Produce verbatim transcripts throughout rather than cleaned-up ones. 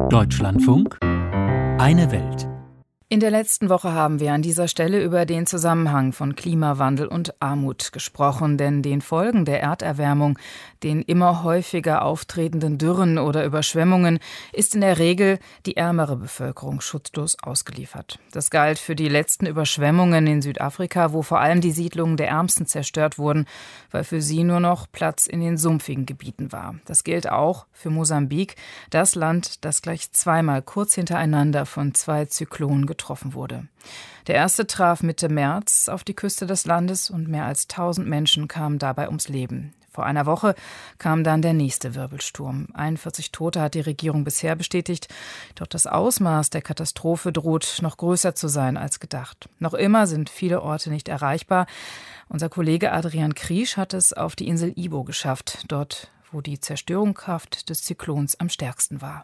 Deutschlandfunk, eine Welt. In der letzten Woche haben wir an dieser Stelle über den Zusammenhang von Klimawandel und Armut gesprochen, denn den Folgen der Erderwärmung, den immer häufiger auftretenden Dürren oder Überschwemmungen, ist in der Regel die ärmere Bevölkerung schutzlos ausgeliefert. Das galt für die letzten Überschwemmungen in Südafrika, wo vor allem die Siedlungen der Ärmsten zerstört wurden, weil für sie nur noch Platz in den sumpfigen Gebieten war. Das gilt auch für Mosambik, das Land, das gleich zweimal kurz hintereinander von zwei Zyklonen getroffen wurde. Der erste traf Mitte März auf die Küste des Landes und mehr als tausend Menschen kamen dabei ums Leben. Vor einer Woche kam dann der nächste Wirbelsturm. einundvierzig Tote hat die Regierung bisher bestätigt. Doch das Ausmaß der Katastrophe droht noch größer zu sein als gedacht. Noch immer sind viele Orte nicht erreichbar. Unser Kollege Adrian Kriesch hat es auf die Insel Ibo geschafft, dort, wo die Zerstörungskraft des Zyklons am stärksten war.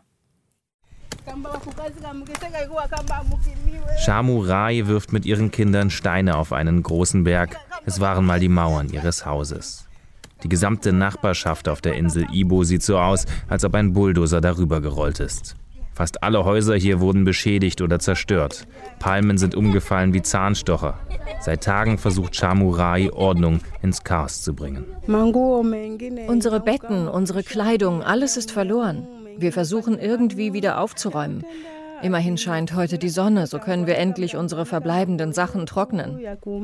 Shamu Rai wirft mit ihren Kindern Steine auf einen großen Berg. Es waren mal die Mauern ihres Hauses. Die gesamte Nachbarschaft auf der Insel Ibo sieht so aus, als ob ein Bulldozer darüber gerollt ist. Fast alle Häuser hier wurden beschädigt oder zerstört. Palmen sind umgefallen wie Zahnstocher. Seit Tagen versucht Shamu Rai, Ordnung ins Chaos zu bringen. Unsere Betten, unsere Kleidung, alles ist verloren. Wir versuchen irgendwie wieder aufzuräumen. Immerhin scheint heute die Sonne, so können wir endlich unsere verbleibenden Sachen trocknen.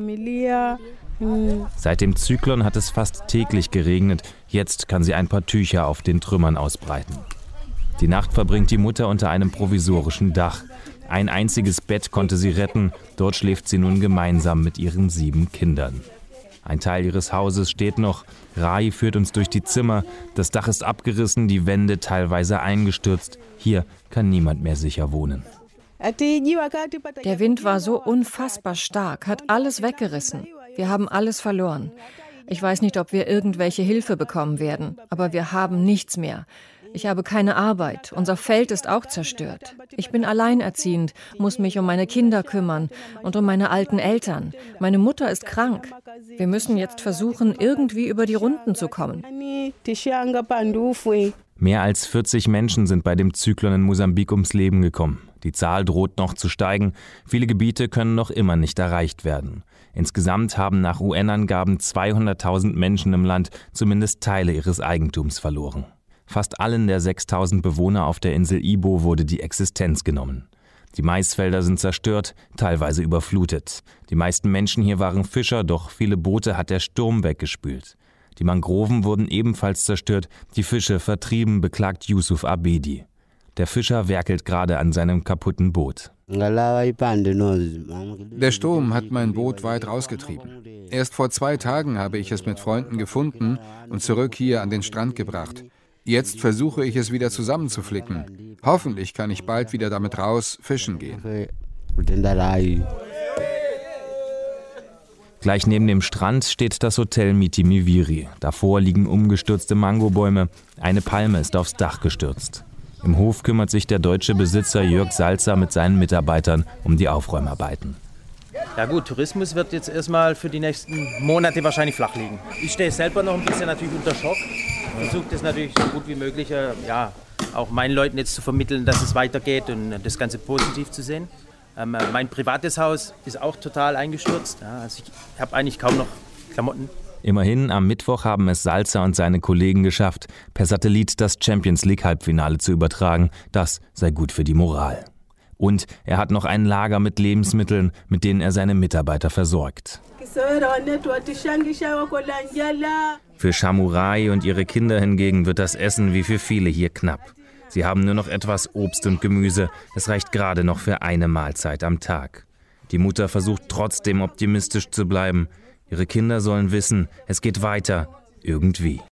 Seit dem Zyklon hat es fast täglich geregnet. Jetzt kann sie ein paar Tücher auf den Trümmern ausbreiten. Die Nacht verbringt die Mutter unter einem provisorischen Dach. Ein einziges Bett konnte sie retten. Dort schläft sie nun gemeinsam mit ihren sieben Kindern. Ein Teil ihres Hauses steht noch. Rai führt uns durch die Zimmer. Das Dach ist abgerissen, die Wände teilweise eingestürzt. Hier kann niemand mehr sicher wohnen. Der Wind war so unfassbar stark, hat alles weggerissen. Wir haben alles verloren. Ich weiß nicht, ob wir irgendwelche Hilfe bekommen werden, aber wir haben nichts mehr. Ich habe keine Arbeit. Unser Feld ist auch zerstört. Ich bin alleinerziehend, muss mich um meine Kinder kümmern und um meine alten Eltern. Meine Mutter ist krank. Wir müssen jetzt versuchen, irgendwie über die Runden zu kommen. Mehr als vierzig Menschen sind bei dem Zyklon in Mosambik ums Leben gekommen. Die Zahl droht noch zu steigen. Viele Gebiete können noch immer nicht erreicht werden. Insgesamt haben nach U N-Angaben zweihunderttausend Menschen im Land zumindest Teile ihres Eigentums verloren. Fast allen der sechstausend Bewohner auf der Insel Ibo wurde die Existenz genommen. Die Maisfelder sind zerstört, teilweise überflutet. Die meisten Menschen hier waren Fischer, doch viele Boote hat der Sturm weggespült. Die Mangroven wurden ebenfalls zerstört, die Fische vertrieben, beklagt Yusuf Abedi. Der Fischer werkelt gerade an seinem kaputten Boot. Der Sturm hat mein Boot weit rausgetrieben. Erst vor zwei Tagen habe ich es mit Freunden gefunden und zurück hier an den Strand gebracht. Jetzt versuche ich es wieder zusammenzuflicken. Hoffentlich kann ich bald wieder damit raus fischen gehen. Gleich neben dem Strand steht das Hotel Miti Miviri. Davor liegen umgestürzte Mangobäume. Eine Palme ist aufs Dach gestürzt. Im Hof kümmert sich der deutsche Besitzer Jörg Salzer mit seinen Mitarbeitern um die Aufräumarbeiten. Ja gut, Tourismus wird jetzt erstmal für die nächsten Monate wahrscheinlich flach liegen. Ich stehe selber noch ein bisschen natürlich unter Schock. Versuche das natürlich so gut wie möglich, äh, ja, auch meinen Leuten jetzt zu vermitteln, dass es weitergeht und das Ganze positiv zu sehen. Ähm, mein privates Haus ist auch total eingestürzt. Ja, also ich habe eigentlich kaum noch Klamotten. Immerhin, am Mittwoch haben es Salzer und seine Kollegen geschafft, per Satellit das Champions-League-Halbfinale zu übertragen. Das sei gut für die Moral. Und er hat noch ein Lager mit Lebensmitteln, mit denen er seine Mitarbeiter versorgt. Für Shamu Rai und ihre Kinder hingegen wird das Essen wie für viele hier knapp. Sie haben nur noch etwas Obst und Gemüse. Es reicht gerade noch für eine Mahlzeit am Tag. Die Mutter versucht trotzdem optimistisch zu bleiben. Ihre Kinder sollen wissen, es geht weiter, irgendwie.